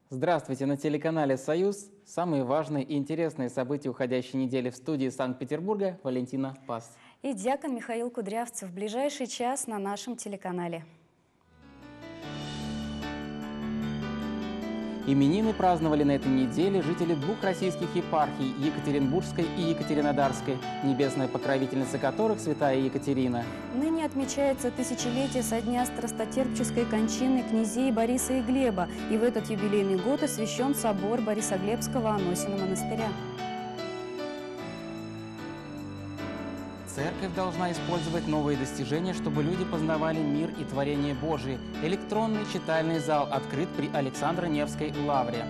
Здравствуйте, на телеканале «Союз». Самые важные и интересные события уходящей недели в студии Санкт-Петербурга Валентина Пас. И диакон Михаил Кудрявцев в ближайший час на нашем телеканале. Именины праздновали на этой неделе жители двух российских епархий – Екатеринбургской и Екатеринодарской, небесная покровительница которых – святая Екатерина. Ныне отмечается тысячелетие со дня страстотерпческой кончины князей Бориса и Глеба, и в этот юбилейный год освящен собор Борисоглебского Аносина монастыря. Церковь должна использовать новые достижения, чтобы люди познавали мир и творение Божие. Электронный читальный зал открыт при Александро-Невской лавре.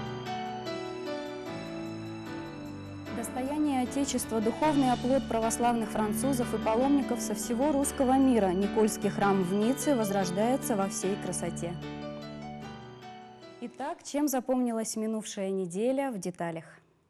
Достояние Отечества, духовный оплот православных французов и паломников со всего русского мира. Никольский храм в Ницце возрождается во всей красоте. Итак, чем запомнилась минувшая неделя в деталях?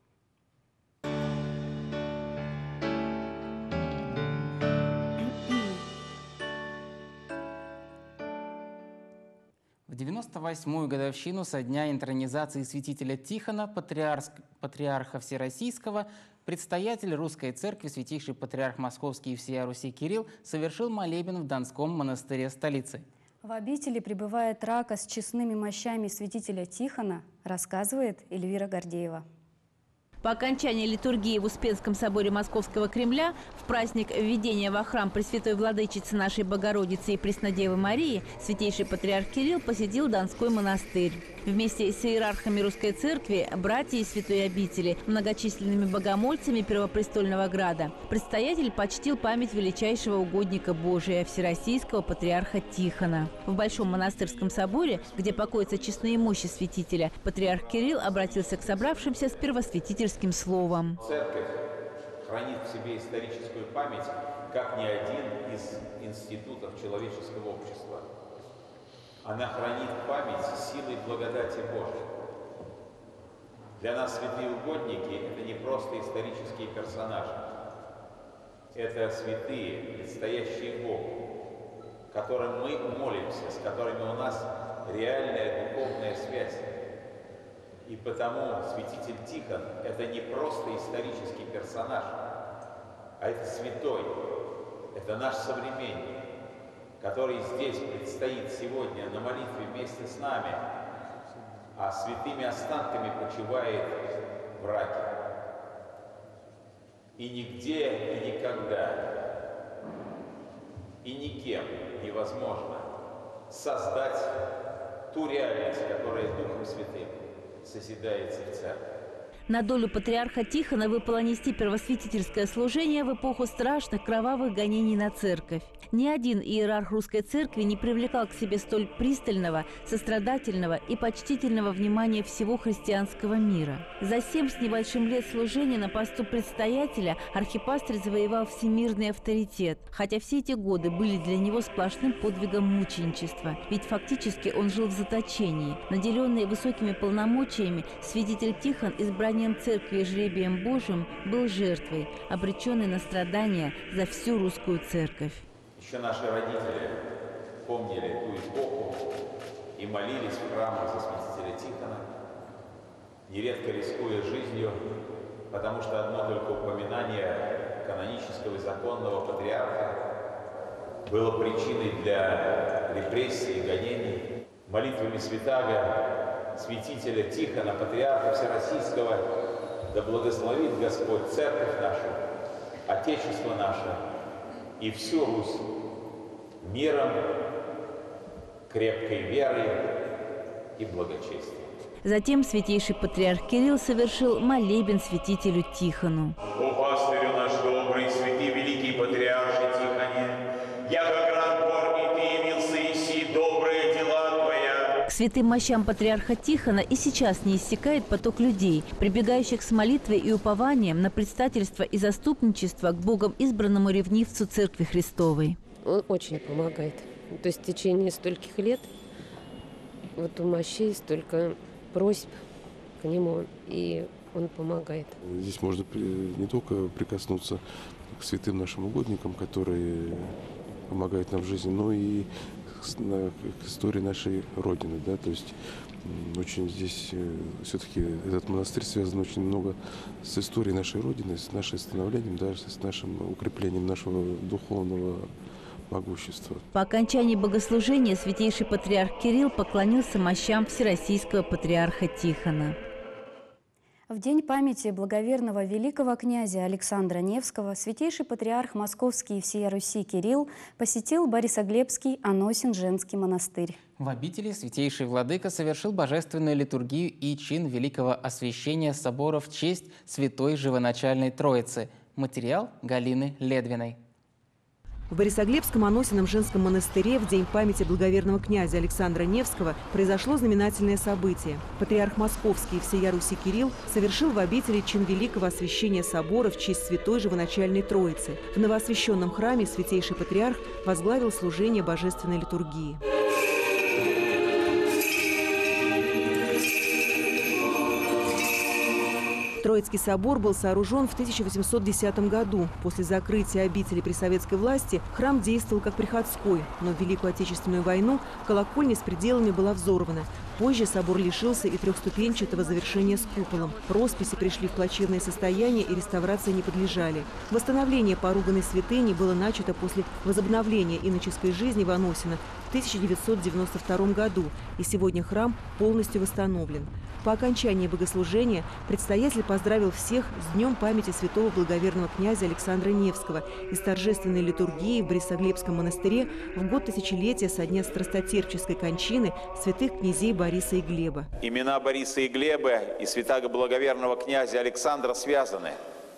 В 98-ю годовщину со дня интронизации святителя Тихона, патриарха Всероссийского, предстоятель Русской Церкви, святейший патриарх Московский и всея Руси Кирилл, совершил молебен в Донском монастыре столицы. В обители пребывает рака с честными мощами святителя Тихона, рассказывает Эльвира Гордеева. По окончании литургии в Успенском соборе Московского Кремля в праздник введения во храм Пресвятой Владычицы нашей Богородицы и Преснодевы Марии святейший патриарх Кирилл посетил Донской монастырь. Вместе с иерархами Русской Церкви, братьями Святой Обители, многочисленными богомольцами Первопрестольного Града, предстоятель почтил память величайшего угодника Божия, Всероссийского патриарха Тихона. В Большом монастырском соборе, где покоятся честные мощи святителя, патриарх Кирилл обратился к собравшимся с первосвятительским словом. Церковь хранит в себе историческую память, как ни один из институтов человеческого общества. Она хранит память силой благодати Божией. Для нас святые угодники – это не просто исторические персонажи. Это святые, предстоящие Богу, которым мы молимся, с которыми у нас реальная духовная связь. И потому святитель Тихон – это не просто исторический персонаж, а это святой, это наш современник, который здесь предстоит сегодня на молитве вместе с нами, а святыми останками почивает в раке. И нигде, и никогда, и никем невозможно создать ту реальность, которая Духом Святым созидается в церкви. На долю патриарха Тихона выпало нести первосвятительское служение в эпоху страшных кровавых гонений на церковь. Ни один иерарх Русской Церкви не привлекал к себе столь пристального, сострадательного и почтительного внимания всего христианского мира. За 7 с небольшим лет служения на посту предстоятеля архипастырь завоевал всемирный авторитет, хотя все эти годы были для него сплошным подвигом мученичества, ведь фактически он жил в заточении. Наделенный высокими полномочиями, святитель Тихон избранием церкви и жребием Божьим был жертвой, обреченной на страдания за всю русскую церковь. Еще наши родители помнили ту эпоху и молились в храмах за святителя Тихона, нередко рискуя жизнью, потому что одно только упоминание канонического и законного патриарха было причиной для репрессий и гонений. Молитвами святаго святителя Тихона, патриарха Всероссийского, да благословит Господь церковь нашу, Отечество наше и всю Русь миром, крепкой верой и благочестием. Затем святейший патриарх Кирилл совершил молебен святителю Тихону. О пастырю наш добрый, святый великий патриарше Тихоне, яко град горний ты явился иси, добрые дела твоя. К святым мощам патриарха Тихона и сейчас не иссякает поток людей, прибегающих с молитвой и упованием на предстательство и заступничество к Богом избранному ревнивцу Церкви Христовой. Он очень помогает. То есть в течение стольких лет вот у мощей столько просьб к нему, и он помогает. Здесь можно не только прикоснуться к святым нашим угодникам, которые помогают нам в жизни, но и к истории нашей Родины. Да? То есть очень здесь все-таки этот монастырь связан очень много с историей нашей Родины, с нашим становлением, да, с нашим укреплением нашего духовного могущества. По окончании богослужения святейший патриарх Кирилл поклонился мощам Всероссийского патриарха Тихона. В день памяти благоверного великого князя Александра Невского святейший патриарх Московский и всея Руси Кирилл посетил Борисоглебский Аносин женский монастырь. В обители святейший владыка совершил божественную литургию и чин великого освящения собора в честь Святой Живоначальной Троицы. Материал Галины Ледвиной. В Борисоглебском Аносином женском монастыре в день памяти благоверного князя Александра Невского произошло знаменательное событие. Патриарх Московский и всея Руси Кирилл совершил в обители чин великого освящения собора в честь Святой Живоначальной Троицы. В новоосвященном храме святейший патриарх возглавил служение божественной литургии. Троицкий собор был сооружен в 1810 году. После закрытия обители при советской власти храм действовал как приходской, но в Великую Отечественную войну колокольня с пределами была взорвана. Позже собор лишился и трехступенчатого завершения с куполом. Росписи пришли в плачевное состояние и реставрации не подлежали. Восстановление поруганной святыни было начато после возобновления иноческой жизни в Аносино в 1992 году, и сегодня храм полностью восстановлен. По окончании богослужения предстоятель поздравил всех с Днем памяти святого благоверного князя Александра Невского и с торжественной литургией в Борисоглебском монастыре в год тысячелетия со дня страстотерпческой кончины святых князей Бориса и Глеба. Имена Бориса и Глеба и святаго благоверного князя Александра связаны.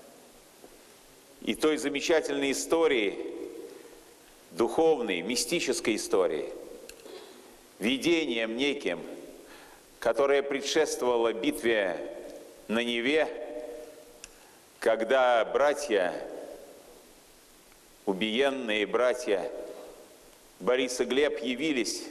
И той замечательной истории, духовной, мистической истории, видением неким, которая предшествовала битве на Неве, когда братья, убиенные братья Борис и Глеб явились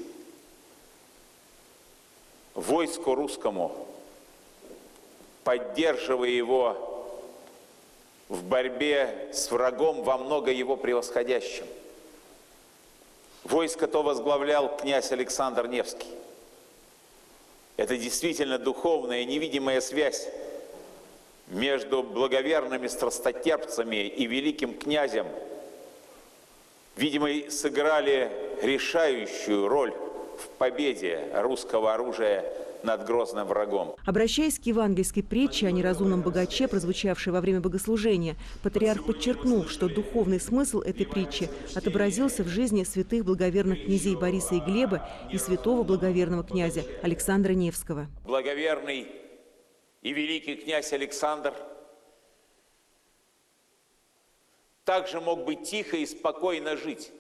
войску русскому, поддерживая его в борьбе с врагом во много его превосходящим. Войско то возглавлял князь Александр Невский. Это действительно духовная, невидимая связь между благоверными страстотерпцами и великим князем. Видимо, сыграли решающую роль в победе русского оружия над грозным врагом. Обращаясь к евангельской притче о неразумном богаче, прозвучавшей во время богослужения, патриарх подчеркнул, что духовный смысл этой притчи отобразился в жизни святых благоверных князей Бориса и Глеба и святого благоверного князя Александра Невского. Благоверный и великий князь Александр также мог бы тихо и спокойно жить,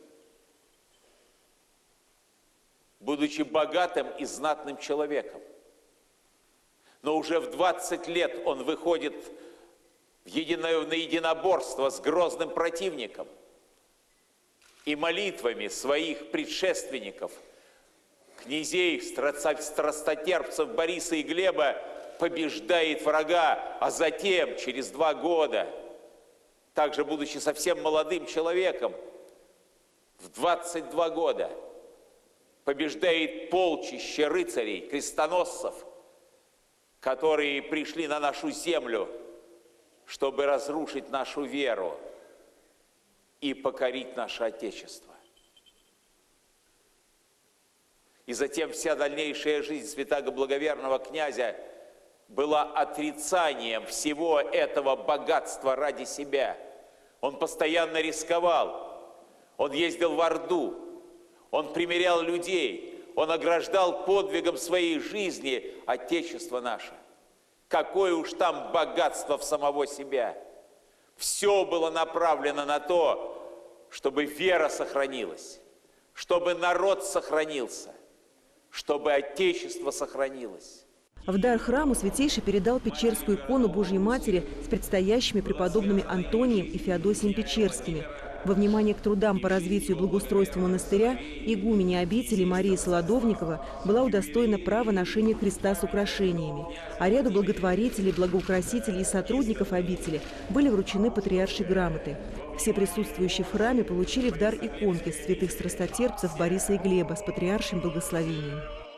будучи богатым и знатным человеком. Но уже в 20 лет он выходит на единоборство с грозным противником и молитвами своих предшественников, князей, страстотерпцев Бориса и Глеба, побеждает врага, а затем, через 2 года, также будучи совсем молодым человеком, в 22 года, побеждает полчище рыцарей, крестоносцев, которые пришли на нашу землю, чтобы разрушить нашу веру и покорить наше Отечество. И затем вся дальнейшая жизнь святаго благоверного князя была отрицанием всего этого богатства ради себя. Он постоянно рисковал, он ездил в Орду, он примирял людей, он ограждал подвигом своей жизни Отечество наше. Какое уж там богатство в самого себя. Все было направлено на то, чтобы вера сохранилась, чтобы народ сохранился, чтобы Отечество сохранилось. В дар храму святейший передал Печерскую икону Божьей Матери с предстоящими преподобными Антонием и Феодосием Печерскими. Во внимание к трудам по развитию и благоустройству монастыря игуменя обители Мария Солодовникова была удостоена права ношения креста с украшениями. А ряду благотворителей, благоукрасителей и сотрудников обители были вручены патриаршие грамоты. Все присутствующие в храме получили в дар иконки святых страстотерпцев Бориса и Глеба с патриаршим благословением.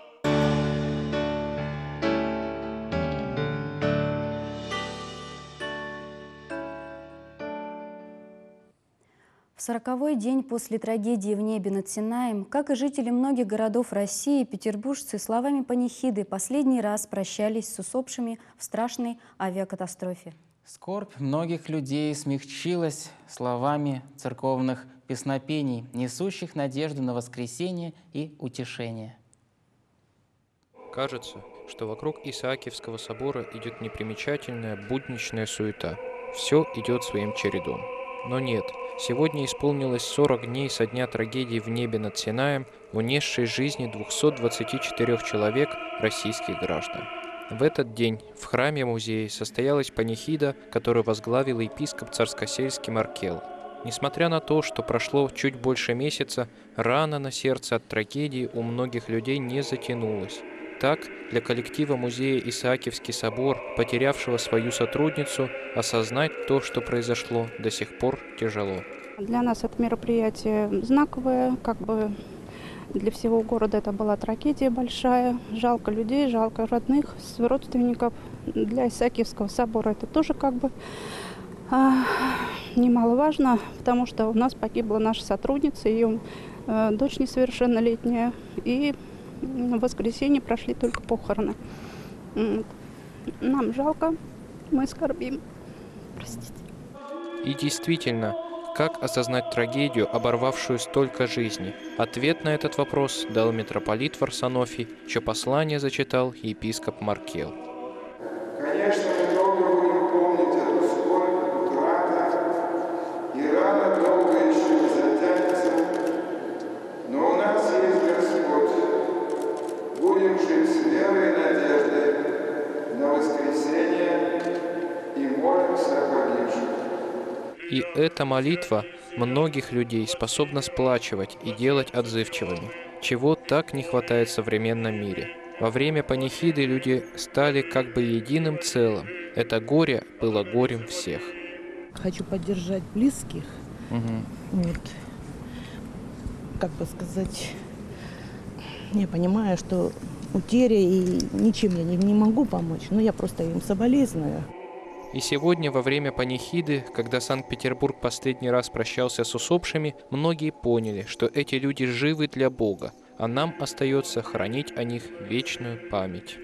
В 40-й день после трагедии в небе над Синаем, как и жители многих городов России, петербуржцы словами панихиды последний раз прощались с усопшими в страшной авиакатастрофе. Скорбь многих людей смягчилась словами церковных песнопений, несущих надежду на воскресение и утешение. Кажется, что вокруг Исаакиевского собора идет непримечательная будничная суета. Все идет своим чередом. Но нет, сегодня исполнилось 40 дней со дня трагедии в небе над Синаем, унесшей жизни 224 человек, российских граждан. В этот день в храме-музее состоялась панихида, которую возглавил епископ Царскосельский Маркел. Несмотря на то, что прошло чуть больше месяца, рана на сердце от трагедии у многих людей не затянулась. Так, для коллектива музея Исаакиевский собор, потерявшего свою сотрудницу, осознать то, что произошло, до сих пор тяжело. Для нас это мероприятие знаковое, для всего города это была трагедия большая. Жалко людей, жалко родных, родственников. Для Исаакиевского собора это тоже немаловажно, потому что у нас погибла наша сотрудница, ее дочь несовершеннолетняя, и в воскресенье прошли только похороны. Нам жалко, мы скорбим. Простите. И действительно, как осознать трагедию, оборвавшую столько жизней? Ответ на этот вопрос дал митрополит Варсонофий, чье послание зачитал епископ Маркел. Конечно, мы долго будем помнить эту скорбь, утраты, и рана долго еще не затянется, но у нас есть Господь. Будем жить с верой и надеждой на воскресение и молимся о погибших. И эта молитва многих людей способна сплачивать и делать отзывчивыми, чего так не хватает в современном мире. Во время панихиды люди стали единым целым. Это горе было горем всех. Хочу поддержать близких. Я понимаю, что утеря, и ничем я не могу помочь, но я просто им соболезную. И сегодня, во время панихиды, когда Санкт-Петербург последний раз прощался с усопшими, многие поняли, что эти люди живы для Бога, а нам остается хранить о них вечную память.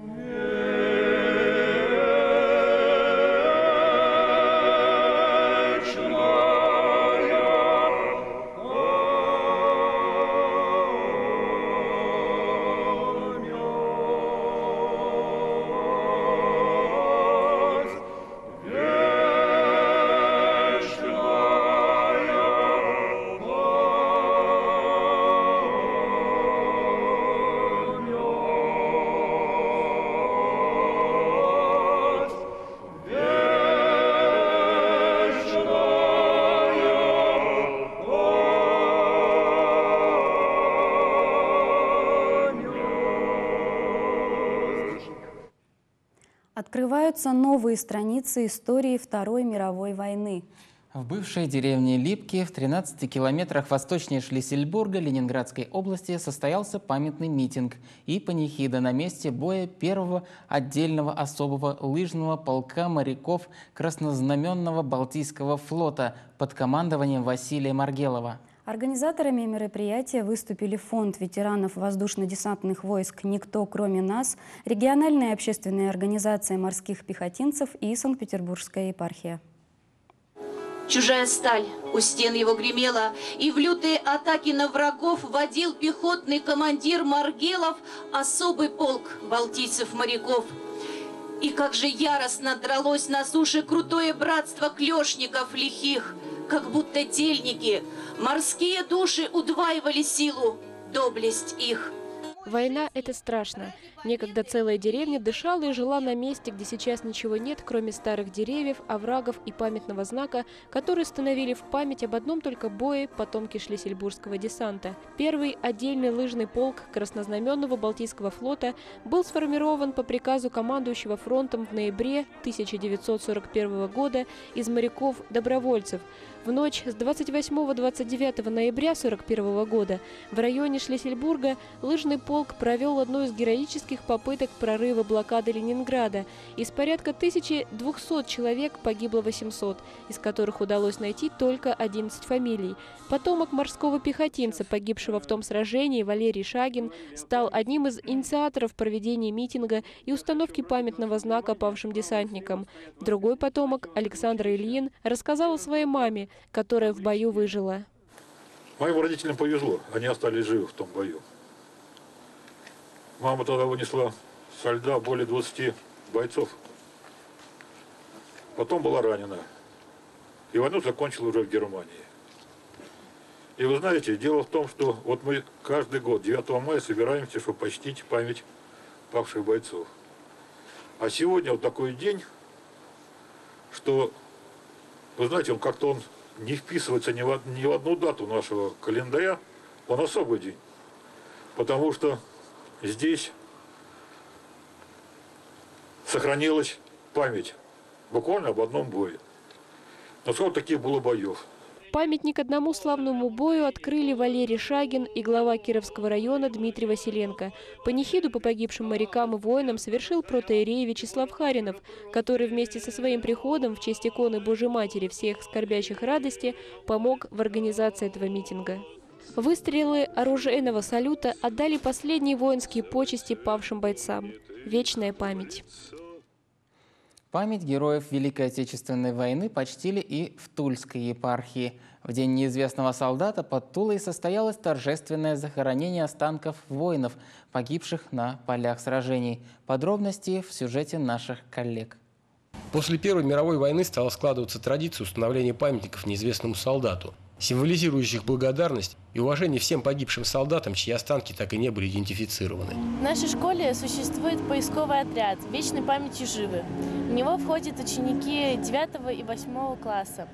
Открываются новые страницы истории Второй мировой войны. В бывшей деревне Липки в 13 километрах восточнее Шлиссельбурга Ленинградской области состоялся памятный митинг и панихида на месте боя первого отдельного особого лыжного полка моряков Краснознаменного Балтийского флота под командованием Василия Маргелова. Организаторами мероприятия выступили Фонд ветеранов воздушно-десантных войск «Никто, кроме нас», региональная общественная организация морских пехотинцев и Санкт-Петербургская епархия. Чужая сталь у стен его гремела, и в лютые атаки на врагов водил пехотный командир Маргелов особый полк балтийцев-моряков. И как же яростно дралось на суше крутое братство клешников лихих, как будто тельники, морские души удваивали силу, доблесть их. Война – это страшно. Некогда целая деревня дышала и жила на месте, где сейчас ничего нет, кроме старых деревьев, оврагов и памятного знака, который установили в память об одном только бое потомки Шлиссельбургского десанта. Первый отдельный лыжный полк Краснознаменного Балтийского флота был сформирован по приказу командующего фронтом в ноябре 1941 года из моряков-добровольцев. В ночь с 28-29 ноября 1941 года в районе Шлиссельбурга лыжный полк провел одну из героических попыток прорыва блокады Ленинграда. Из порядка 1200 человек погибло 800, из которых удалось найти только 11 фамилий. Потомок морского пехотинца, погибшего в том сражении, Валерий Шагин, стал одним из инициаторов проведения митинга и установки памятного знака павшим десантникам. Другой потомок, Александр Ильин, рассказал о своей маме, которая в бою выжила. Моим родителям повезло, они остались живы в том бою. Мама тогда вынесла со льда более 20 бойцов. Потом была ранена. И войну закончила уже в Германии. И вы знаете, дело в том, что вот мы каждый год 9 мая собираемся, чтобы почтить память павших бойцов. А сегодня вот такой день, что, вы знаете, он как-то не вписывается ни в одну дату нашего календаря, он особый день. Потому что здесь сохранилась память буквально об одном бое. Но сколько таких было боев? Памятник одному славному бою открыли Валерий Шагин и глава Кировского района Дмитрий Василенко. Панихиду по погибшим морякам и воинам совершил протоиерей Вячеслав Харинов, который вместе со своим приходом в честь иконы Божьей Матери всех скорбящих радости помог в организации этого митинга. Выстрелы оружейного салюта отдали последние воинские почести павшим бойцам. Вечная память. Память героев Великой Отечественной войны почтили и в Тульской епархии. В День неизвестного солдата под Тулой состоялось торжественное захоронение останков воинов, погибших на полях сражений. Подробности в сюжете наших коллег. После Первой мировой войны стала складываться традиция установления памятников неизвестному солдату, символизирующих благодарность и уважение всем погибшим солдатам, чьи останки так и не были идентифицированы. В нашей школе существует поисковый отряд «Вечной памятью живы». В него входят ученики 9 и 8 класса.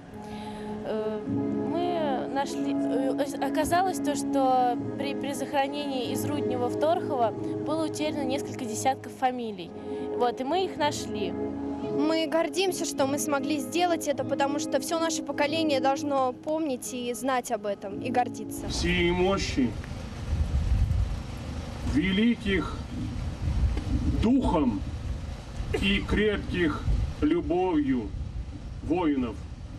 Мы нашли... Оказалось то, что при захоронении из Руднева в Торхово было утеряно несколько десятков фамилий. И мы их нашли. Мы гордимся, что мы смогли сделать это, потому что все наше поколение должно помнить и знать об этом, и гордиться. Сии мощи великих духом и крепких любовью воинов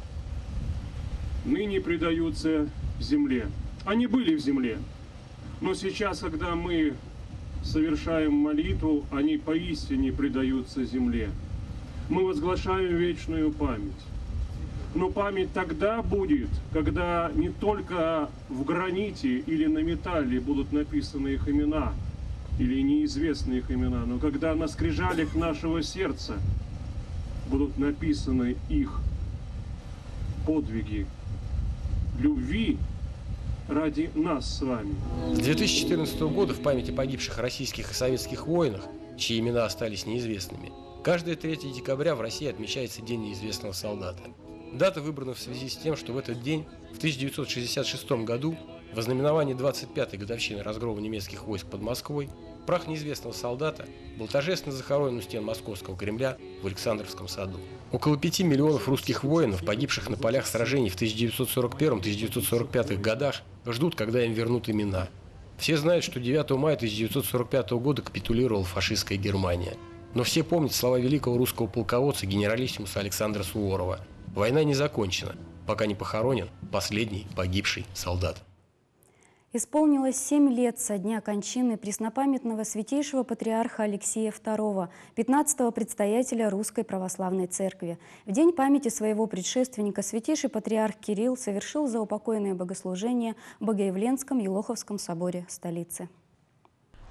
ныне предаются земле. Они были в земле, но сейчас, когда мы совершаем молитву, они поистине предаются земле. Мы возглашаем вечную память. Но память тогда будет, когда не только в граните или на металле будут написаны их имена, или неизвестны их имена, но когда на скрижалях нашего сердца будут написаны их подвиги любви ради нас с вами. С 2014 года в памяти о погибших российских и советских воинах, чьи имена остались неизвестными, каждое 3 декабря в России отмечается День неизвестного солдата. Дата выбрана в связи с тем, что в этот день, в 1966 году, в ознаменовании 25-й годовщины разгрома немецких войск под Москвой, прах неизвестного солдата был торжественно захоронен у стен Московского Кремля в Александровском саду. Около 5 миллионов русских воинов, погибших на полях сражений в 1941-1945 годах, ждут, когда им вернут имена. Все знают, что 9 мая 1945 года капитулировала фашистская Германия. Но все помнят слова великого русского полководца генералиссимуса Александра Суворова: «Война не закончена, пока не похоронен последний погибший солдат». Исполнилось 7 лет со дня кончины преснопамятного святейшего патриарха Алексия II, 15-го предстоятеля Русской Православной Церкви. В день памяти своего предшественника святейший патриарх Кирилл совершил заупокойное богослужение в Богоявленском Елоховском соборе столицы.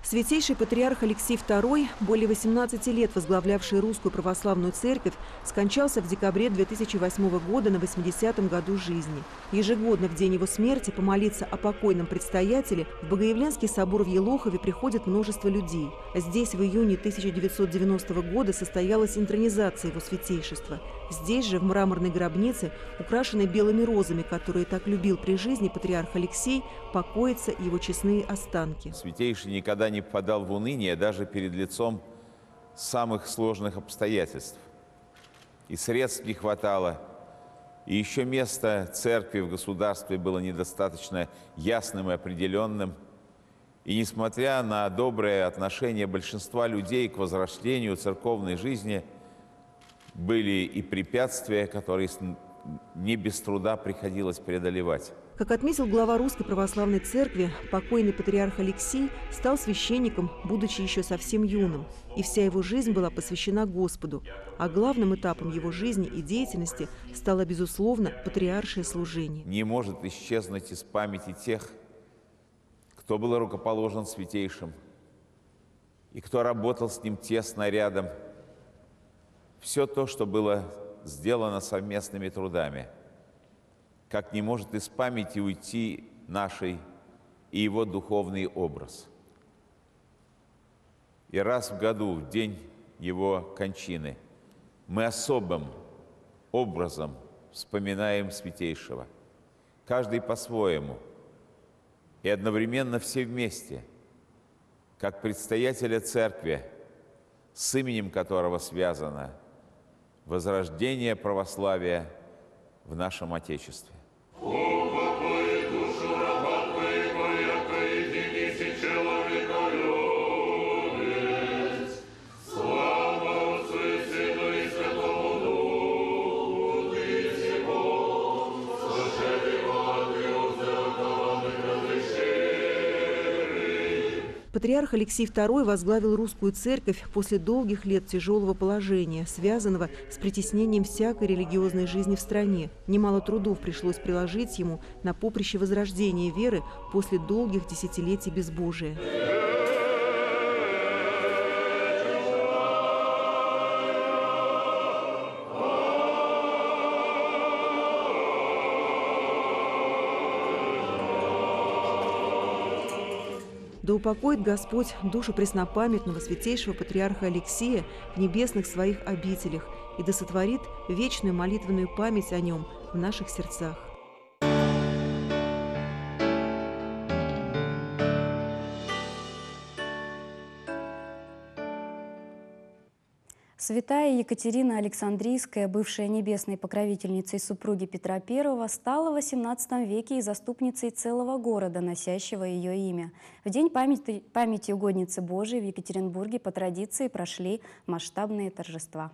Святейший патриарх Алексей II, более 18 лет возглавлявший Русскую Православную Церковь, скончался в декабре 2008 года на 80-м году жизни. Ежегодно в день его смерти помолиться о покойном предстоятеле в Богоявленский собор в Елохове приходит множество людей. Здесь в июне 1990 года состоялась интронизация его святейшества. Здесь же, в мраморной гробнице, украшенной белыми розами, которые так любил при жизни патриарх Алексей, покоятся его честные останки. Святейший никогда не впадал в уныние даже перед лицом самых сложных обстоятельств. И средств не хватало, и еще место церкви в государстве было недостаточно ясным и определенным. И несмотря на доброе отношение большинства людей к возрождению церковной жизни, были и препятствия, которые не без труда приходилось преодолевать. Как отметил глава Русской Православной Церкви, покойный патриарх Алексей стал священником, будучи еще совсем юным, и вся его жизнь была посвящена Господу. А главным этапом его жизни и деятельности стало, безусловно, патриаршее служение. Не может исчезнуть из памяти тех, кто был рукоположен святейшим и кто работал с ним тесно рядом. Все то, что было сделано совместными трудами, как не может из памяти уйти нашей и его духовный образ. И раз в году, в день его кончины, мы особым образом вспоминаем святейшего, каждый по-своему, и одновременно все вместе, как предстоятеля церкви, с именем которого связано возрождение православия в нашем Отечестве. Патриарх Алексей II возглавил Русскую Церковь после долгих лет тяжелого положения, связанного с притеснением всякой религиозной жизни в стране. Немало трудов пришлось приложить ему на поприще возрождения веры после долгих десятилетий безбожия. Да упокоит Господь душу преснопамятного святейшего патриарха Алексея в небесных своих обителях и да сотворит вечную молитвенную память о нем в наших сердцах. Святая Екатерина Александрийская, бывшая небесной покровительницей супруги Петра I, стала в XVIII веке и заступницей целого города, носящего ее имя. В день памяти угодницы Божией в Екатеринбурге по традиции прошли масштабные торжества.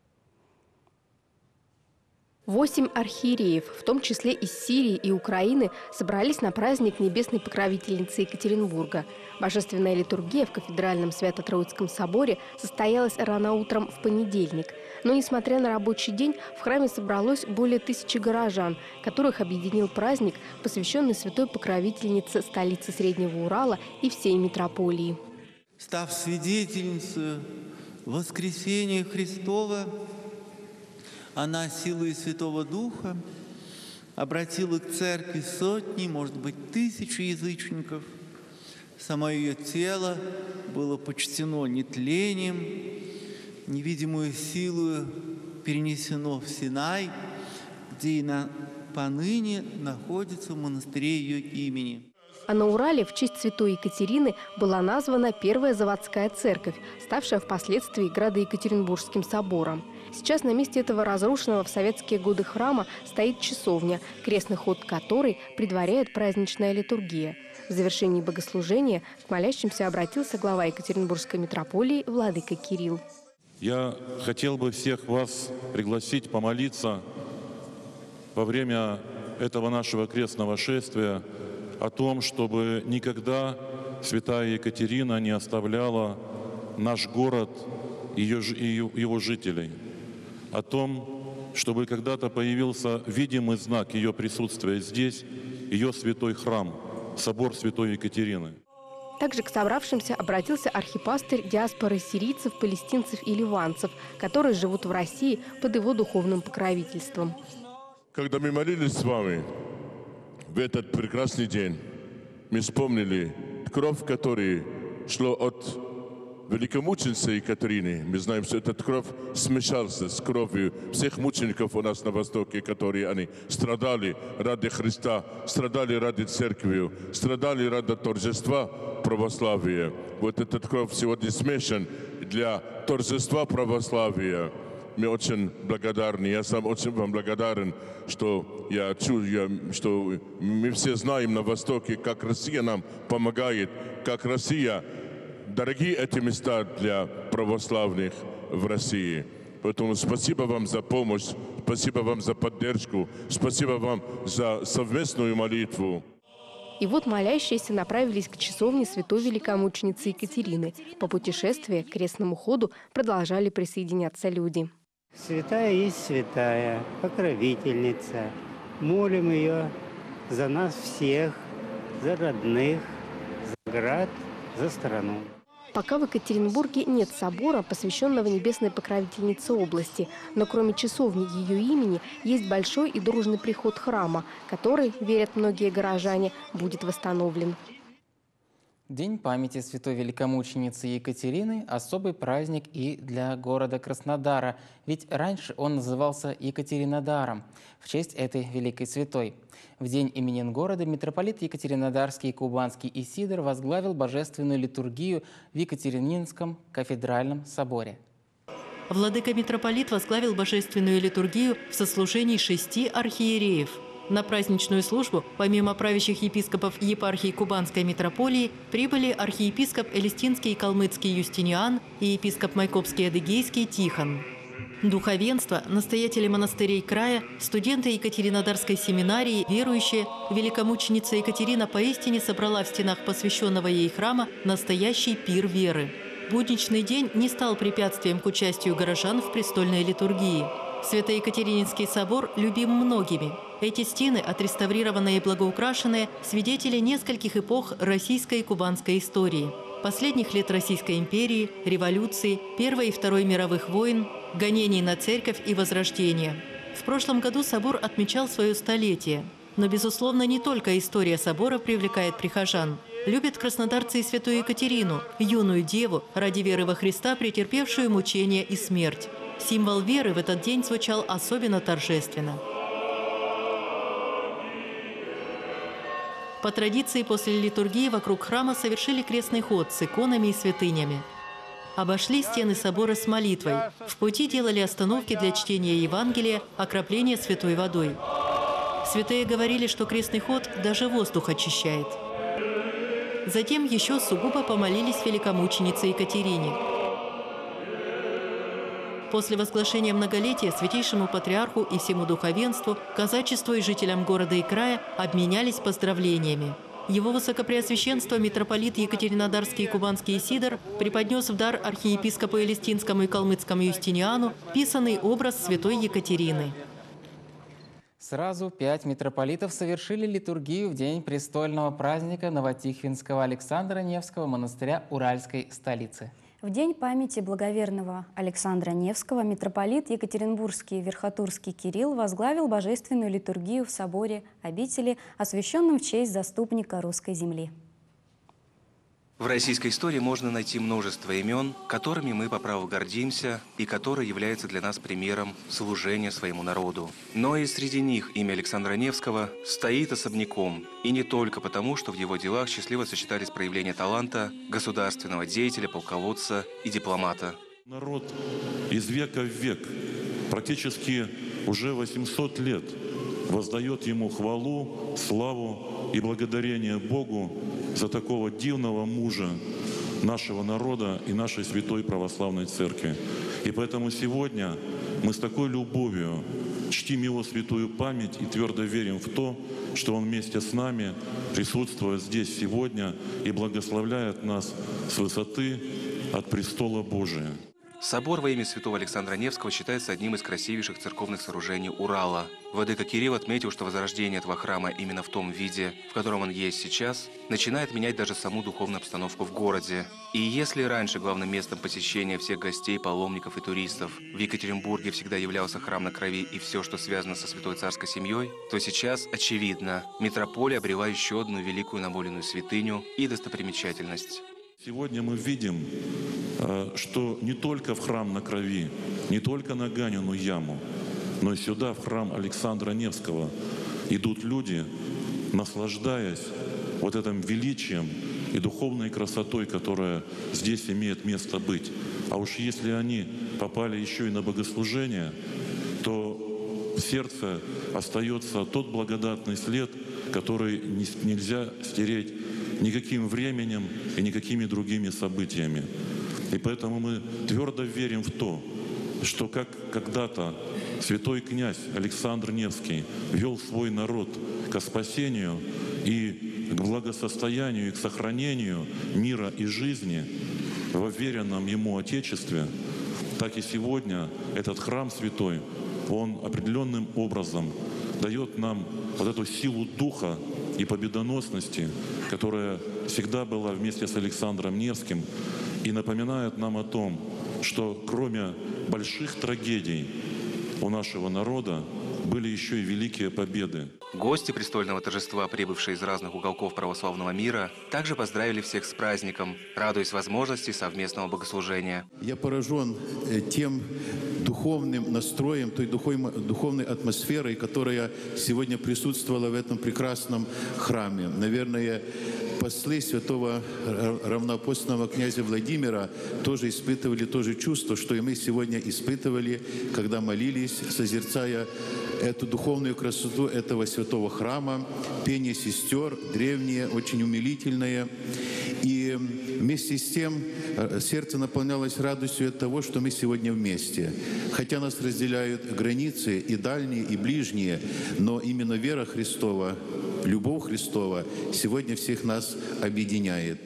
8 архиереев, в том числе из Сирии и Украины, собрались на праздник небесной покровительницы Екатеринбурга. Божественная литургия в кафедральном Свято-Троицком соборе состоялась рано утром в понедельник. Но, несмотря на рабочий день, в храме собралось более 1000 горожан, которых объединил праздник, посвященный святой покровительнице столицы Среднего Урала и всей митрополии. Став свидетельницей воскресения Христова, она силой Святого Духа обратила к церкви сотни, может быть, тысячи язычников. Само ее тело было почтено нетлением, невидимую силу перенесено в Синай, где и поныне находится в монастыре ее имени. А на Урале в честь святой Екатерины была названа первая заводская церковь, ставшая впоследствии Градо-Екатеринбургским собором. Сейчас на месте этого разрушенного в советские годы храма стоит часовня, крестный ход которой предваряет праздничная литургия. В завершении богослужения к молящимся обратился глава Екатеринбургской митрополии владыка Кирилл. Я хотел бы всех вас пригласить помолиться во время этого нашего крестного шествия о том, чтобы никогда святая Екатерина не оставляла наш город и его жителей. О том, чтобы когда-то появился видимый знак ее присутствия здесь, ее святой храм, собор святой Екатерины. Также к собравшимся обратился архипастырь диаспоры сирийцев, палестинцев и ливанцев, которые живут в России под его духовным покровительством. Когда мы молились с вами в этот прекрасный день, мы вспомнили кровь, которая шла от великомученицы Екатерины. Мы знаем, что этот кровь смешался с кровью всех мучеников у нас на Востоке, которые они страдали ради Христа, страдали ради Церкви, страдали ради торжества православия. Вот этот кровь сегодня смешан для торжества православия. Мы очень благодарны, я сам очень вам благодарен, что что мы все знаем на Востоке, как Россия нам помогает, как Россия дорогие эти места для православных в России. Поэтому спасибо вам за помощь, спасибо вам за поддержку, спасибо вам за совместную молитву. И вот молящиеся направились к часовне святой великомученицы Екатерины. По путешествии к крестному ходу продолжали присоединяться люди. Святая есть святая, покровительница. Молим ее за нас всех, за родных, за град, за страну. Пока в Екатеринбурге нет собора, посвященного небесной покровительнице области. Но кроме часовни ее имени есть большой и дружный приход храма, который, верят многие горожане, будет восстановлен. День памяти святой великомученицы Екатерины – особый праздник и для города Краснодара, ведь раньше он назывался Екатеринодаром в честь этой великой святой. В день именин города митрополит Екатеринодарский и Кубанский Исидор возглавил божественную литургию в Екатерининском кафедральном соборе. Владыка-митрополит возглавил божественную литургию в сослужении 6 архиереев. На праздничную службу, помимо правящих епископов епархии Кубанской митрополии, прибыли архиепископ Элистинский и Калмыцкий Юстиниан и епископ Майкопский Адыгейский Тихон. Духовенство, настоятели монастырей края, студенты Екатеринодарской семинарии, верующие, великомученица Екатерина поистине собрала в стенах посвященного ей храма настоящий пир веры. Будничный день не стал препятствием к участию горожан в престольной литургии. Свято-Екатерининский собор любим многими. Эти стены, отреставрированные и благоукрашенные, свидетели нескольких эпох российской и кубанской истории. Последних лет Российской империи, революции, Первой и Второй мировых войн, гонений на церковь и возрождения. В прошлом году собор отмечал свое столетие. Но, безусловно, не только история собора привлекает прихожан. Любят краснодарцы и святую Екатерину, юную деву, ради веры во Христа, претерпевшую мучения и смерть. Символ веры в этот день звучал особенно торжественно. По традиции, после литургии вокруг храма совершили крестный ход с иконами и святынями. Обошли стены собора с молитвой. В пути делали остановки для чтения Евангелия, окропления святой водой. Святые говорили, что крестный ход даже воздух очищает. Затем еще сугубо помолились великомученице Екатерине. После возглашения многолетия святейшему патриарху и всему духовенству, казачеству и жителям города и края обменялись поздравлениями. Его высокопреосвященство митрополит Екатеринодарский и Кубанский Исидор преподнес в дар архиепископу Элистинскому и Калмыцкому Юстиниану писанный образ святой Екатерины. Сразу 5 митрополитов совершили литургию в день престольного праздника Новотихвинского Александра Невского монастыря Уральской столицы. В день памяти благоверного Александра Невского митрополит Екатеринбургский Верхотурский Кирилл возглавил божественную литургию в соборе обители, освященном в честь заступника русской земли. В российской истории можно найти множество имен, которыми мы по праву гордимся и которые являются для нас примером служения своему народу. Но и среди них имя Александра Невского стоит особняком. И не только потому, что в его делах счастливо сочетались проявления таланта государственного деятеля, полководца и дипломата. Народ из века в век, практически уже 800 лет, воздает ему хвалу, славу и благодарение Богу за такого дивного мужа нашего народа и нашей Святой Православной Церкви. И поэтому сегодня мы с такой любовью чтим его святую память и твердо верим в то, что он вместе с нами присутствует здесь сегодня и благословляет нас с высоты от престола Божия. Собор во имя святого Александра Невского считается одним из красивейших церковных сооружений Урала. Владыка Кирилл отметил, что возрождение этого храма именно в том виде, в котором он есть сейчас, начинает менять даже саму духовную обстановку в городе. И если раньше главным местом посещения всех гостей, паломников и туристов в Екатеринбурге всегда являлся храм на Крови и все, что связано со святой царской семьей, то сейчас, очевидно, митрополия обрела еще одну великую намоленную святыню и достопримечательность. Сегодня мы видим, что не только в храм на Крови, не только на Ганину яму, но и сюда, в храм Александра Невского, идут люди, наслаждаясь вот этим величием и духовной красотой, которая здесь имеет место быть. А уж если они попали еще и на богослужение, то в сердце остается тот благодатный след, который нельзя стереть никаким временем и никакими другими событиями. И поэтому мы твердо верим в то, что как когда-то святой князь Александр Невский вел свой народ к спасению и к благосостоянию, и к сохранению мира и жизни в уверенном ему Отечестве, так и сегодня этот храм святой, он определенным образом дает нам вот эту силу духа и победоносности, которая всегда была вместе с Александром Невским, и напоминает нам о том, что кроме больших трагедий у нашего народа были еще и великие победы. Гости престольного торжества, прибывшие из разных уголков православного мира, также поздравили всех с праздником, радуясь возможности совместного богослужения. Я поражен тем духовным настроем, той духовной атмосферой, которая сегодня присутствовала в этом прекрасном храме. Наверное, послы святого равноапостольного князя Владимира тоже испытывали то же чувство, что и мы сегодня испытывали, когда молились, созерцая эту духовную красоту этого святого храма, пение сестер, древнее, очень умилительное. И вместе с тем сердце наполнялось радостью от того, что мы сегодня вместе. Хотя нас разделяют границы и дальние, и ближние, но именно вера Христова, любовь Христова сегодня всех нас объединяет.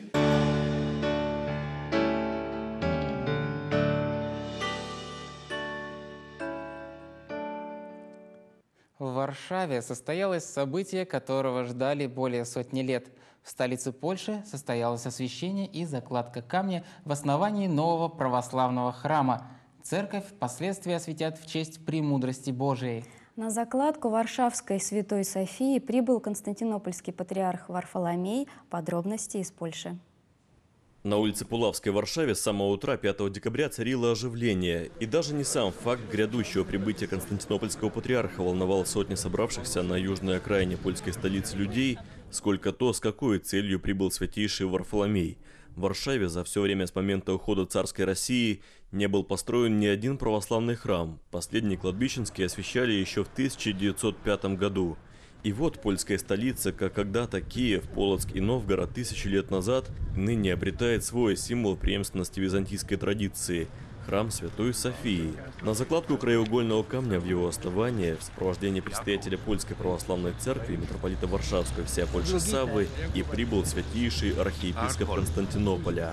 В Варшаве состоялось событие, которого ждали более сотни лет. В столице Польши состоялось освящение и закладка камня в основании нового православного храма. Церковь впоследствии осветят в честь премудрости Божией. На закладку Варшавской Святой Софии прибыл константинопольский патриарх Варфоломей. Подробности из Польши. На улице Пулавской в Варшаве с самого утра 5 декабря царило оживление. И даже не сам факт грядущего прибытия константинопольского патриарха волновал сотни собравшихся на южной окраине польской столицы людей, сколько то, с какой целью прибыл святейший Варфоломей. В Варшаве за все время с момента ухода царской России не был построен ни один православный храм. Последний кладбищенский освящали еще в 1905 году. И вот польская столица, как когда-то Киев, Полоцк и Новгород 1000 лет назад, ныне обретает свой символ преемственности византийской традиции – храм Святой Софии. На закладку краеугольного камня в его основании в сопровождении предстоятеля Польской православной церкви митрополита Варшавского всея Польши Саввы и прибыл святейший архиепископ Константинополя.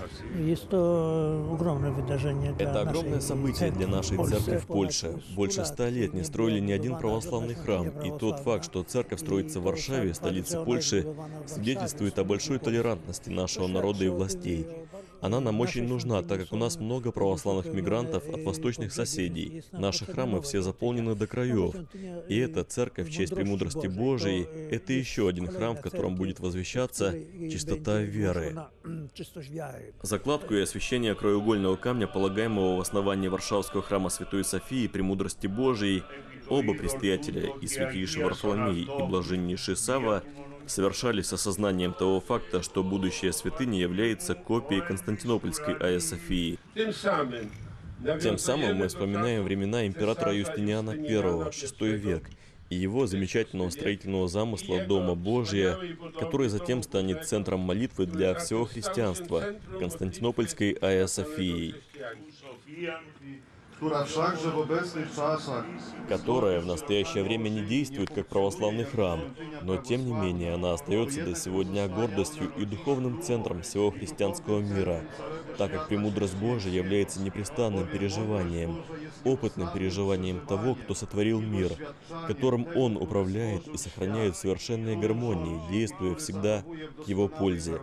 Это огромное событие для нашей церкви в Польше. Больше 100 лет не строили ни один православный храм, и тот факт, что церковь строится в Варшаве, столице Польши, свидетельствует о большой толерантности нашего народа и властей. Она нам очень нужна, так как у нас много православных мигрантов от восточных соседей. Наши храмы все заполнены до краев. И эта церковь в честь премудрости Божией – это еще один храм, в котором будет возвещаться чистота веры. Закладку и освящение краеугольного камня, полагаемого в основании Варшавского храма Святой Софии премудрости Божией, оба предстоятеля, и святейший Варфоломей, и блаженнейший Савва, совершали с осознанием того факта, что будущая святыня является копией Константинопольской Айя Софии. Тем самым мы вспоминаем времена императора Юстиниана I, VI век, и его замечательного строительного замысла Дома Божия, который затем станет центром молитвы для всего христианства, Константинопольской Айя Софией. которая в настоящее время не действует как православный храм, но тем не менее она остается до сего дня гордостью и духовным центром всего христианского мира, так как премудрость Божия является непрестанным переживанием, опытным переживанием того, кто сотворил мир, которым Он управляет и сохраняет в совершенной гармонии, действуя всегда к Его пользе.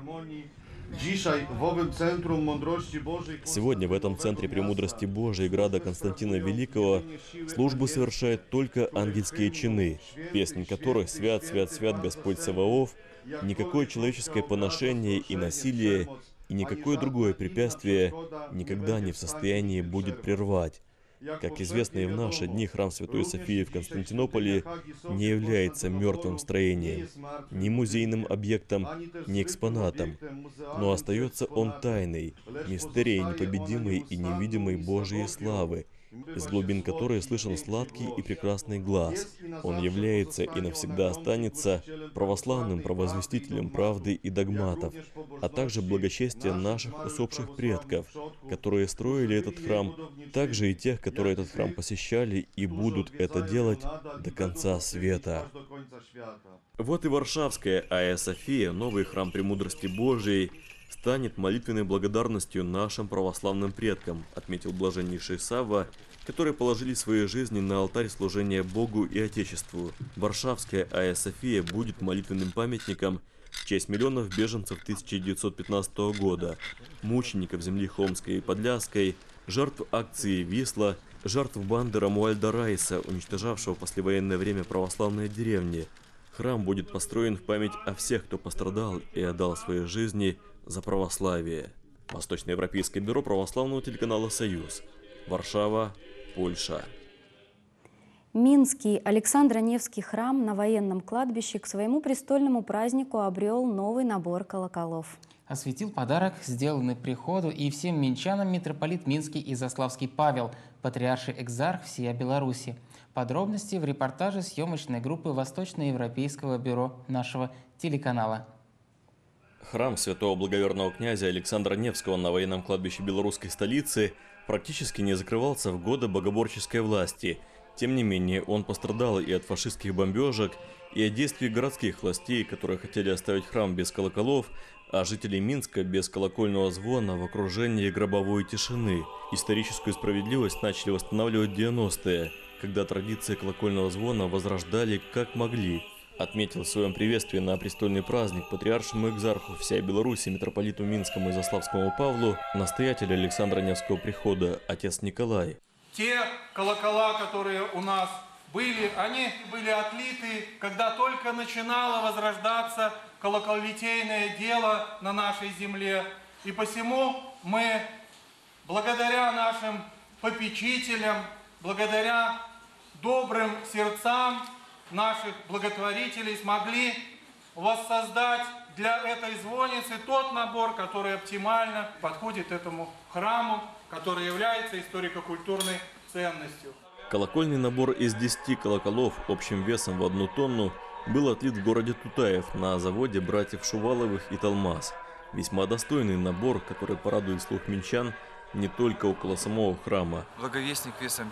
Сегодня в этом центре премудрости Божией града Константина Великого службу совершают только ангельские чины, песнь которых «Свят, свят, свят Господь Саваоф», никакое человеческое поношение и насилие, и никакое другое препятствие никогда не в состоянии будет прервать. Как известно, и в наши дни храм Святой Софии в Константинополе не является мертвым строением, ни музейным объектом, ни экспонатом, но остается он тайной, мистерией непобедимой и невидимой Божией славы, из глубин которой слышен сладкий и прекрасный глас. Он является и навсегда останется православным провозвестителем правды и догматов, а также благочестия наших усопших предков, которые строили этот храм, также и тех, которые этот храм посещали и будут это делать до конца света. Вот и Варшавская Айя София, новый храм премудрости Божией, станет молитвенной благодарностью нашим православным предкам, отметил блаженнейший Савва, которые положили свои жизни на алтарь служения Богу и Отечеству. Варшавская Айя София будет молитвенным памятником в честь миллионов беженцев 1915 года, мучеников земли Хомской и Подляской, жертв акции «Висла», жертв банды Ромуальда Райса, уничтожавшего в послевоенное время православные деревни. Храм будет построен в память о всех, кто пострадал и отдал свои жизни за православие. Восточноевропейское бюро православного телеканала «Союз». Варшава, Польша. Минский Александро-Невский храм на военном кладбище к своему престольному празднику обрел новый набор колоколов. Осветил подарок, сделанный приходу и всем минчанам митрополит Минский и Заславский Павел, патриарший экзарх всея Беларуси. Подробности в репортаже съемочной группы Восточноевропейского бюро нашего телеканала. Храм святого благоверного князя Александра Невского на военном кладбище белорусской столицы практически не закрывался в годы богоборческой власти. Тем не менее, он пострадал и от фашистских бомбежек, и от действий городских властей, которые хотели оставить храм без колоколов, а жителей Минска без колокольного звона в окружении гробовой тишины. Историческую справедливость начали восстанавливать в 90-е, когда традиции колокольного звона возрождали как могли. Отметил в своем приветствии на престольный праздник патриаршему экзарху всей Беларуси митрополиту Минскому и Заславскому Павлу, настоятель Александра Невского прихода, отец Николай. Те колокола, которые у нас были, они были отлиты, когда только начинало возрождаться колоколлитейное дело на нашей земле. И посему мы, благодаря нашим попечителям, благодаря добрым сердцам наших благотворителей, смогли воссоздать для этой звонницы тот набор, который оптимально подходит этому храму, который является историко-культурной ценностью. Колокольный набор из 10 колоколов общим весом в 1 тонну был отлит в городе Тутаев на заводе братьев Шуваловых и Талмаз. Весьма достойный набор, который порадует слух минчан не только около самого храма. Благовестник весом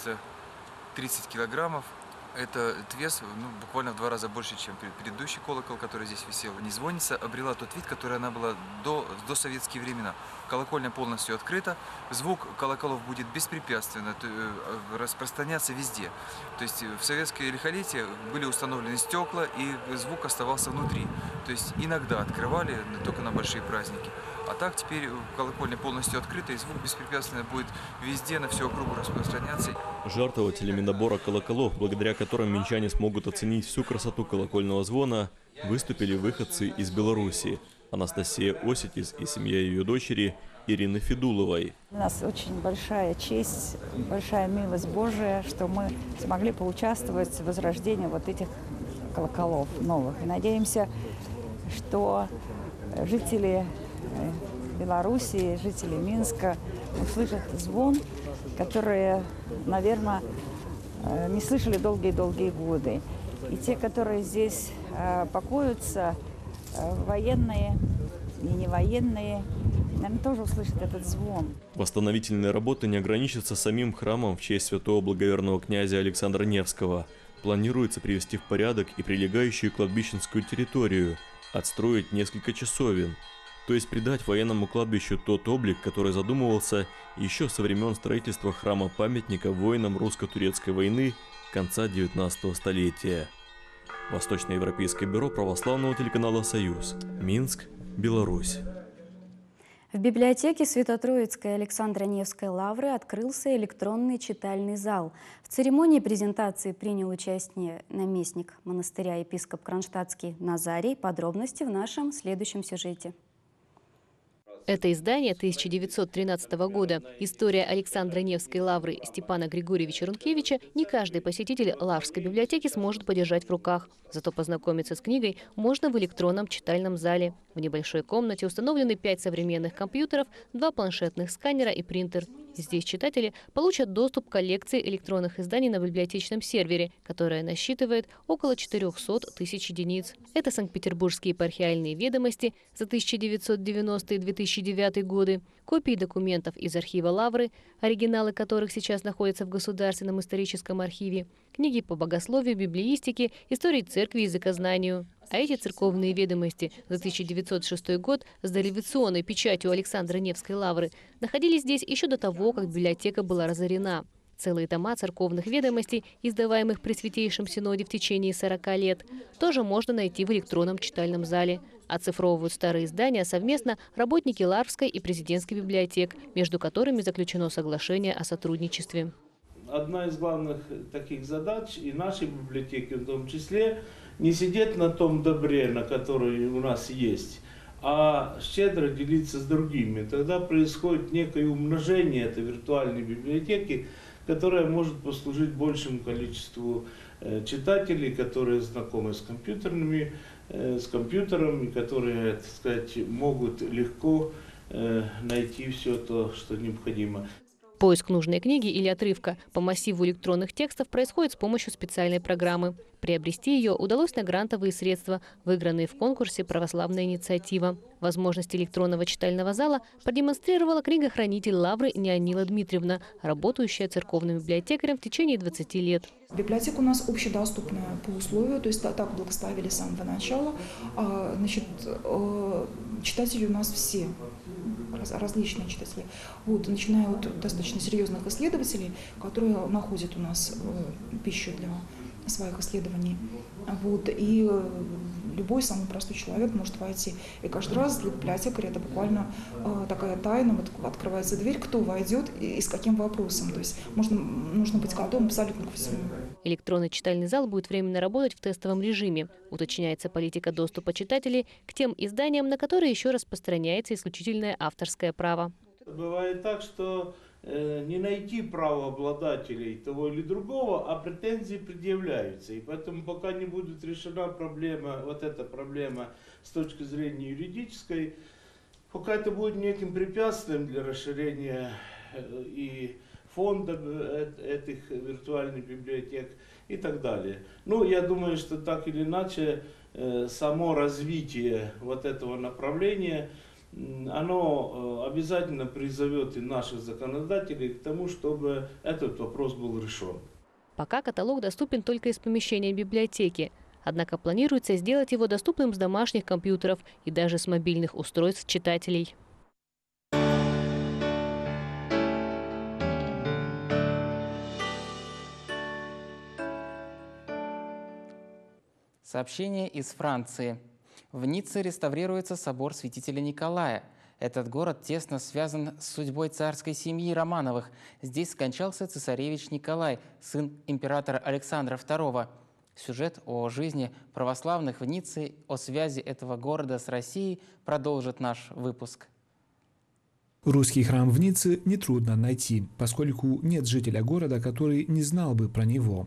430 килограммов. Этот вес буквально в 2 раза больше, чем предыдущий колокол, который здесь висел. Звонница обрела тот вид, который она была до советские времена. Колокольня полностью открыта, звук колоколов будет беспрепятственно распространяться везде. То есть в советское лихолетие были установлены стекла, и звук оставался внутри. То есть иногда открывали только на большие праздники. А так теперь колокольня полностью открыта, и звук беспрепятственно будет везде, на всю округу распространяться. Жертвователями набора колоколов, благодаря которым минчане смогут оценить всю красоту колокольного звона, выступили выходцы из Беларуси. Анастасия Осетис и семья ее дочери Ирины Федуловой. У нас очень большая честь, большая милость Божия, что мы смогли поучаствовать в возрождении вот этих колоколов новых. И надеемся, что жители Белоруссии, жители Минска услышат звон, который, наверное, не слышали долгие-долгие годы. И те, которые здесь покоятся, военные и невоенные, наверное, тоже услышат этот звон. Восстановительные работы не ограничатся самим храмом в честь святого благоверного князя Александра Невского. Планируется привести в порядок и прилегающую кладбищенскую территорию, отстроить несколько часовен, то есть придать военному кладбищу тот облик, который задумывался еще со времен строительства храма-памятника воинам русско-турецкой войны конца 19 столетия. Восточноевропейское бюро православного телеканала «Союз», Минск, Беларусь. В библиотеке Свято-Троицкой Александра Невской лавры открылся электронный читальный зал. В церемонии презентации принял участие наместник монастыря епископ Кронштадтский Назарий. Подробности в нашем следующем сюжете. Это издание 1913 года. История Александра Невской лавры Степана Григорьевича Рункевича не каждый посетитель Лаврской библиотеки сможет подержать в руках. Зато познакомиться с книгой можно в электронном читальном зале. В небольшой комнате установлены 5 современных компьютеров, 2 планшетных сканера и принтер. Здесь читатели получат доступ к коллекции электронных изданий на библиотечном сервере, которая насчитывает около 400 тысяч единиц. Это Санкт-Петербургские епархиальные ведомости за 1990 и 2009 годы, копии документов из архива Лавры, оригиналы которых сейчас находятся в Государственном историческом архиве, книги по богословию, библеистике, истории церкви и языкознанию. А эти церковные ведомости за 1906 год с дореволюционной печатью Александра Невской лавры находились здесь еще до того, как библиотека была разорена. Целые тома церковных ведомостей, издаваемых при Святейшем Синоде в течение 40 лет, тоже можно найти в электронном читальном зале. Оцифровывают старые издания совместно работники Лаврской и президентской библиотек, между которыми заключено соглашение о сотрудничестве. Одна из главных таких задач и нашей библиотеки в том числе не сидеть на том добре, на который у нас есть, а щедро делиться с другими. Тогда происходит некое умножение этой виртуальной библиотеки, которая может послужить большему количеству читателей, которые знакомы с компьютером, которые, так сказать, могут легко найти все то, что необходимо. Поиск нужной книги или отрывка по массиву электронных текстов происходит с помощью специальной программы. Приобрести ее удалось на грантовые средства, выигранные в конкурсе «Православная инициатива». Возможность электронного читального зала продемонстрировала книгохранитель Лавры Неонила Дмитриевна, работающая церковным библиотекарем в течение 20 лет. Библиотека у нас общедоступная по условию, то есть так благословили с самого начала. Значит, читатели у нас все, различные читатели, начиная от достаточно серьезных исследователей, которые находят у нас пищу для своих исследований. И любой самый простой человек может войти. И каждый раз для библиотекаря это буквально такая тайна. Открывается дверь, кто войдет и с каким вопросом. То есть нужно быть готовым абсолютно ко всему. Электронный читальный зал будет временно работать в тестовом режиме. Уточняется политика доступа читателей к тем изданиям, на которые еще распространяется исключительное авторское право. Бывает так, что не найти правообладателей того или другого, а претензии предъявляются. И поэтому пока не будет решена проблема, вот эта проблема с точки зрения юридической, пока это будет неким препятствием для расширения и фонда этих виртуальных библиотек и так далее. Ну, я думаю, что так или иначе само развитие вот этого направления, оно обязательно призовет и наших законодателей к тому, чтобы этот вопрос был решен. Пока каталог доступен только из помещения библиотеки. Однако планируется сделать его доступным с домашних компьютеров и даже с мобильных устройств читателей. Сообщение из Франции. В Ницце реставрируется собор святителя Николая. Этот город тесно связан с судьбой царской семьи Романовых. Здесь скончался цесаревич Николай, сын императора Александра II. Сюжет о жизни православных в Ницце, о связи этого города с Россией продолжит наш выпуск. Русский храм в Ницце нетрудно найти, поскольку нет жителя города, который не знал бы про него.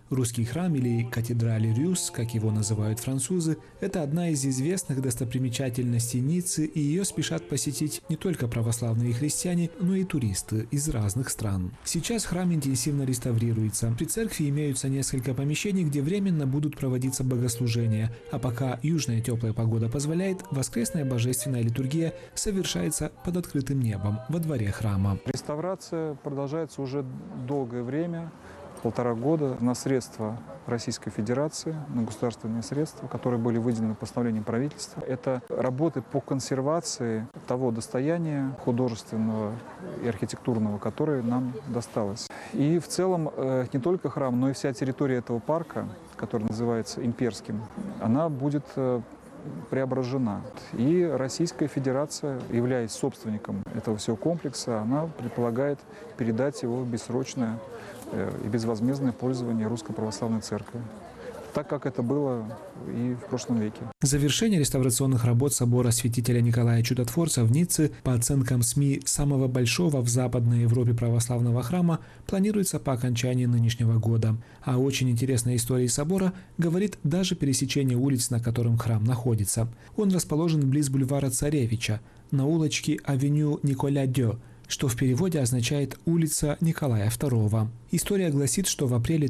Русский храм или катедраль Рюс, как его называют французы, это одна из известных достопримечательностей Ниццы, и ее спешат посетить не только православные христиане, но и туристы из разных стран. Сейчас храм интенсивно реставрируется. При церкви имеются несколько помещений, где временно будут проводиться богослужения, а пока южная теплая погода позволяет, воскресная божественная литургия совершается под открытым небом во дворе храма. Реставрация продолжается уже долгое время. 1,5 года на средства Российской Федерации, на государственные средства, которые были выделены постановлением правительства. Это работы по консервации того достояния художественного и архитектурного, которое нам досталось. И в целом не только храм, но и вся территория этого парка, который называется Имперским, она будет преображена. И Российская Федерация, являясь собственником этого всего комплекса, она предполагает передать его в бессрочное и безвозмездное пользование Русской Православной Церкви, так как это было и в прошлом веке. Завершение реставрационных работ собора святителя Николая Чудотворца в Ницце, по оценкам СМИ, самого большого в Западной Европе православного храма, планируется по окончании нынешнего года. А очень интересной историей собора говорит даже пересечение улиц, на котором храм находится. Он расположен близ бульвара Царевича, на улочке Авеню Николя Дё, что в переводе означает «улица Николая II». История гласит, что в апреле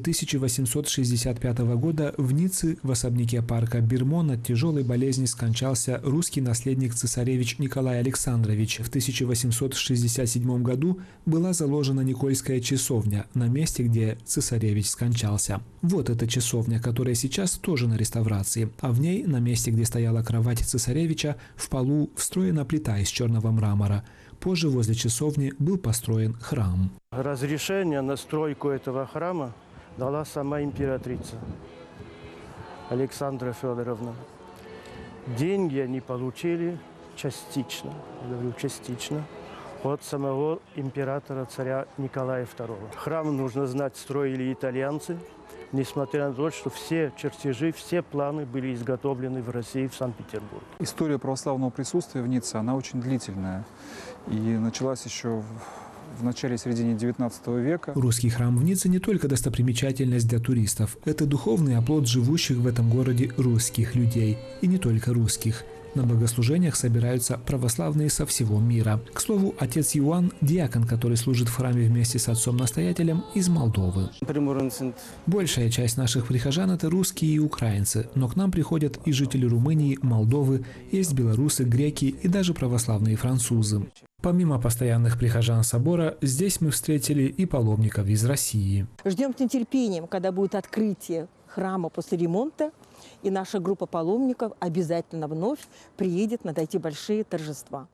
1865 года в Ницце в особняке парка Бирмон от тяжелой болезни скончался русский наследник цесаревич Николай Александрович. В 1867 году была заложена Никольская часовня на месте, где цесаревич скончался. Вот эта часовня, которая сейчас тоже на реставрации, а в ней, на месте, где стояла кровать цесаревича, в полу встроена плита из черного мрамора. Позже возле часовни был построен храм. Разрешение на стройку этого храма дала сама императрица Александра Федоровна. Деньги они получили частично, я говорю частично, от самого императора царя Николая II. Храм, нужно знать, строили итальянцы, несмотря на то, что все чертежи, все планы были изготовлены в России, в Санкт-Петербурге. История православного присутствия в Ницце, она очень длительная и началась еще в начале-середине XIX века. Русский храм в Ницце не только достопримечательность для туристов. Это духовный оплот живущих в этом городе русских людей. И не только русских. На богослужениях собираются православные со всего мира. К слову, отец Иоанн – диакон, который служит в храме вместе с отцом-настоятелем, из Молдовы. Большая часть наших прихожан – это русские и украинцы, но к нам приходят и жители Румынии, Молдовы, есть белорусы, греки и даже православные французы. Помимо постоянных прихожан собора, здесь мы встретили и паломников из России. Ждем с нетерпением, когда будет открытие храма после ремонта, и наша группа паломников обязательно вновь приедет на эти большие торжества.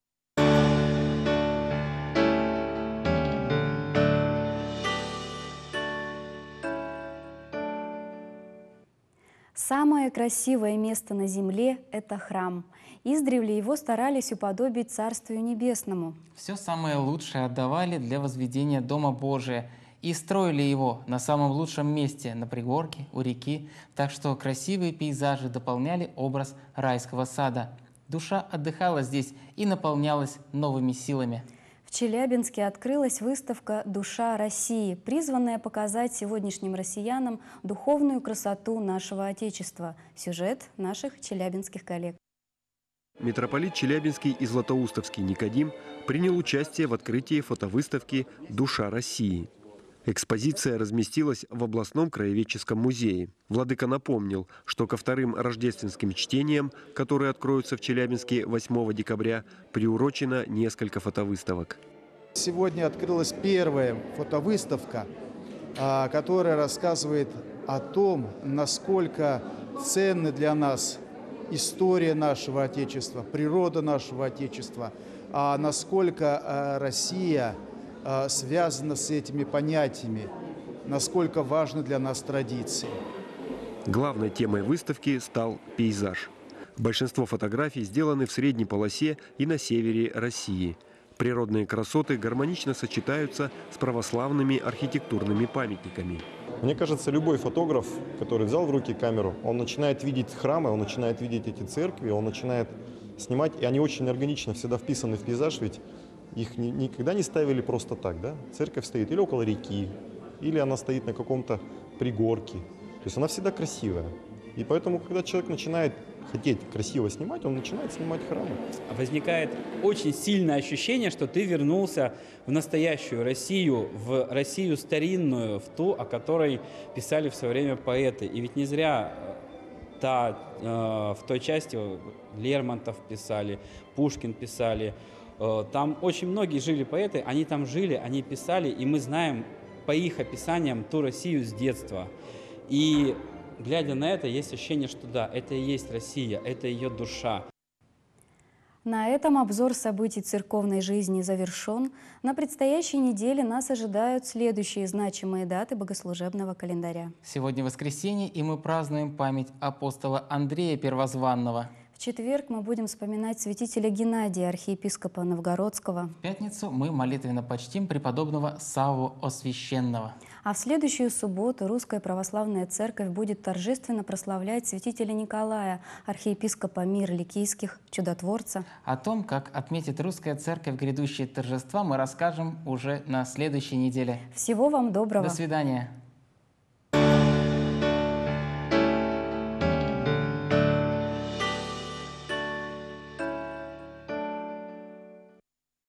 Самое красивое место на земле – это храм. Издревле его старались уподобить Царствию Небесному. Все самое лучшее отдавали для возведения Дома Божия и строили его на самом лучшем месте, на пригорке, у реки, так что красивые пейзажи дополняли образ райского сада. Душа отдыхала здесь и наполнялась новыми силами. В Челябинске открылась выставка «Душа России», призванная показать сегодняшним россиянам духовную красоту нашего Отечества. Сюжет наших челябинских коллег. Митрополит Челябинский и Златоустовский Никодим принял участие в открытии фотовыставки «Душа России». Экспозиция разместилась в областном краеведческом музее. Владыка напомнил, что ко вторым рождественским чтениям, которые откроются в Челябинске 8 декабря, приурочено несколько фотовыставок. Сегодня открылась первая фотовыставка, которая рассказывает о том, насколько ценны для нас история нашего Отечества, природа нашего Отечества, насколько Россия связана с этими понятиями, насколько важны для нас традиции. Главной темой выставки стал пейзаж. Большинство фотографий сделаны в средней полосе и на севере России. Природные красоты гармонично сочетаются с православными архитектурными памятниками. Мне кажется, любой фотограф, который взял в руки камеру, он начинает видеть храмы, он начинает видеть эти церкви, он начинает снимать, и они очень органично всегда вписаны в пейзаж, ведь их никогда не ставили просто так, да? Церковь стоит или около реки, или она стоит на каком-то пригорки. То есть она всегда красивая. И поэтому, когда человек начинает хотеть красиво снимать, он начинает снимать храмы. Возникает очень сильное ощущение, что ты вернулся в настоящую Россию, в Россию старинную, в ту, о которой писали в свое время поэты. И ведь не зря в той части Лермонтов писали, Пушкин писали. Там очень многие жили поэты, они там жили, они писали, и мы знаем по их описаниям ту Россию с детства. И глядя на это, есть ощущение, что да, это и есть Россия, это ее душа. На этом обзор событий церковной жизни завершен. На предстоящей неделе нас ожидают следующие значимые даты богослужебного календаря. Сегодня воскресенье, и мы празднуем память апостола Андрея Первозванного. В четверг мы будем вспоминать святителя Геннадия, архиепископа Новгородского. В пятницу мы молитвенно почтим преподобного Савву Освященного. А в следующую субботу Русская Православная Церковь будет торжественно прославлять святителя Николая, архиепископа Мир-Ликийских, чудотворца. О том, как отметит Русская Церковь грядущие торжества, мы расскажем уже на следующей неделе. Всего вам доброго. До свидания.